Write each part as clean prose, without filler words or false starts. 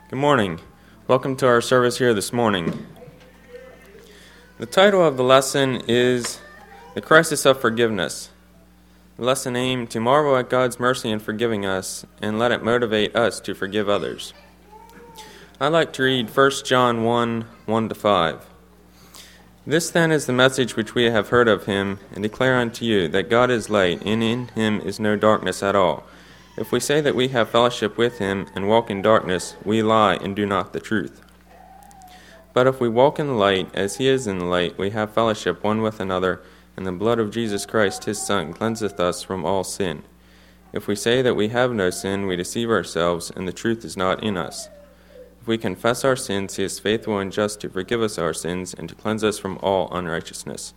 Good morning. Welcome to our service here this morning. The title of the lesson is The Crisis of Forgiveness. The lesson aimed to marvel at God's mercy in forgiving us and let it motivate us to forgive others. I'd like to read 1 John 1:1-5. This then is the message which we have heard of him and declare unto you, that God is light, and in him is no darkness at all. If we say that we have fellowship with him and walk in darkness, we lie and do not the truth. But if we walk in the light, as he is in the light, we have fellowship one with another, and the blood of Jesus Christ his Son cleanseth us from all sin. If we say that we have no sin, we deceive ourselves, and the truth is not in us. If we confess our sins, he is faithful and just to forgive us our sins and to cleanse us from all unrighteousness.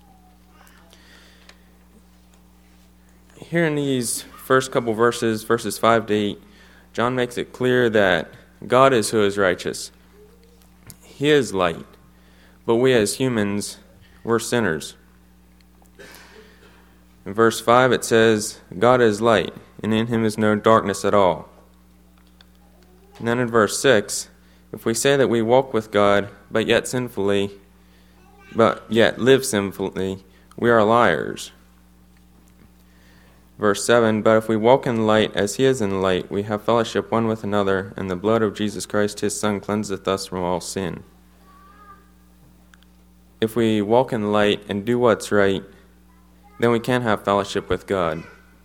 Here in these first couple verses 5-8, John makes it clear that God is who is righteous. He is light, but we as humans, we're sinners. In verse 5 it says, God is light, and in him is no darkness at all. And then in verse 6, if we say that we walk with God, but yet live sinfully, we are liars. Verse 7, but if we walk in the light as he is in the light, we have fellowship one with another, and the blood of Jesus Christ his Son cleanseth us from all sin. If we walk in the light and do what's right, then we can have fellowship with God.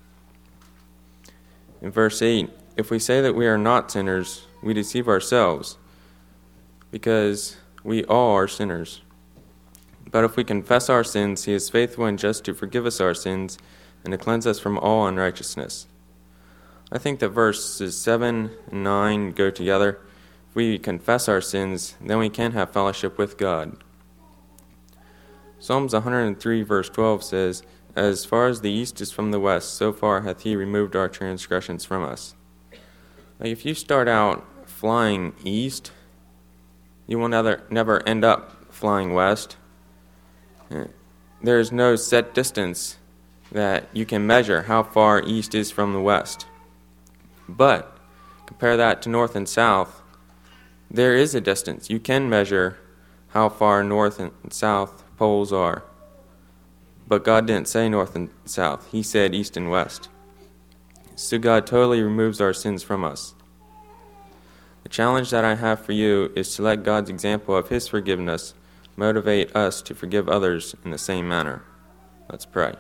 In verse 8, if we say that we are not sinners, we deceive ourselves, because we all are sinners. But if we confess our sins, he is faithful and just to forgive us our sins and to cleanse us from all unrighteousness. I think that verses 7 and 9 go together. If we confess our sins, then we can have fellowship with God. Psalms 103 verse 12 says, as far as the east is from the west, so far hath he removed our transgressions from us. Like if you start out flying east, you will never end up flying west. There is no set distance that you can measure how far east is from the west. But compare that to north and south. There is a distance. You can measure how far north and south poles are. But God didn't say north and south. He said east and west. So God totally removes our sins from us. The challenge that I have for you is to let God's example of his forgiveness motivate us to forgive others in the same manner. Let's pray.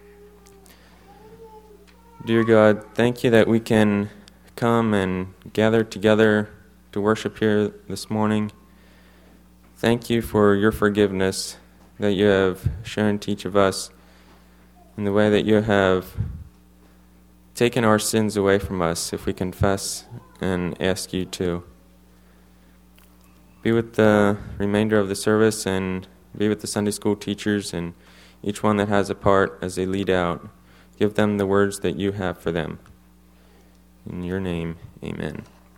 Dear God, thank you that we can come and gather together to worship here this morning. Thank you for your forgiveness that you have shown to each of us in the way that you have taken our sins away from us if we confess and ask you to. Be with the remainder of the service and be with the Sunday school teachers and each one that has a part as they lead out. Give them the words that you have for them. In your name, amen.